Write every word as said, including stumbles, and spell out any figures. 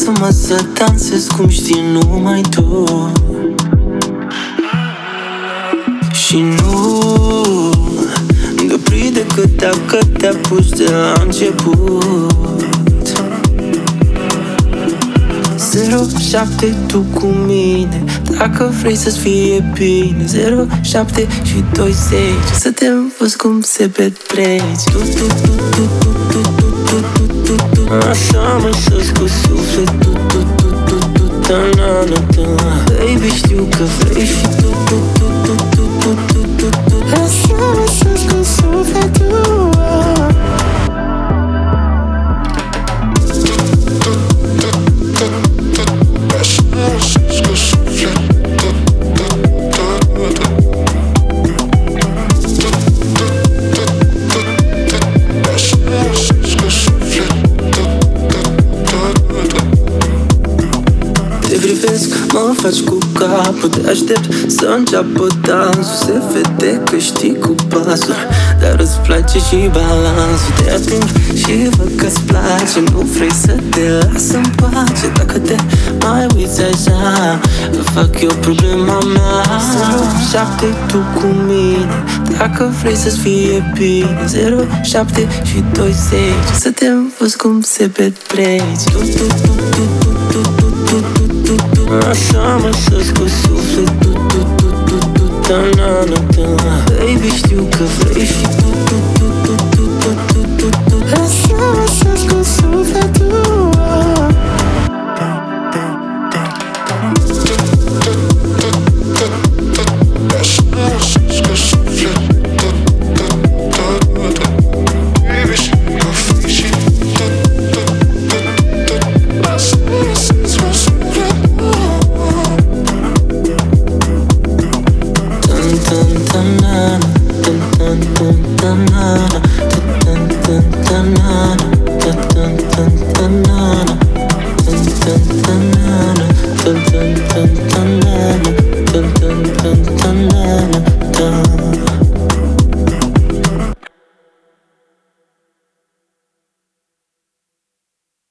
Învață-mă să dansez cum știi numai tu. Și nu de decât dacă te-a pus de la început. Zero șapte tu cu mine, dacă vrei să-ți fie bine. Zero șapte și douăzeci, să te învăț cum se petreci. Tu, tu, tu, tu, tu, tu, tu, tu, tu, tu. Așa mă sus cu sufletul. Tu, tu, tu, tu, ta, na, na, ta. Baby, știu că vrei și tu, tu, tu, tu, tu, tu, tu, tu, tu. Așa mă sus cu sufletul. Mă faci cu capul, te aștept să înceapă dansul. Se vede că știi cu pasul, dar îți place și balansul. Te ating și văd că-ți place, nu vrei să te las în pace. Dacă te mai uiți așa, fac eu problema mea. Zero șapte tu cu mine, dacă vrei să-ți fie bine. Zero șapte și douăzeci, să te învăț cum se petreci. Tu, tu, tu, tu, tu, tu, tu, tu, tu, tu, tu. Așa mă sus cu sufletul. Tu, tu, tu, tu, ta, na, na, ta. Baby, știu că vrei și tu, tu, tu, tu, tu, tu, tu, tu, tu. Așa mă sus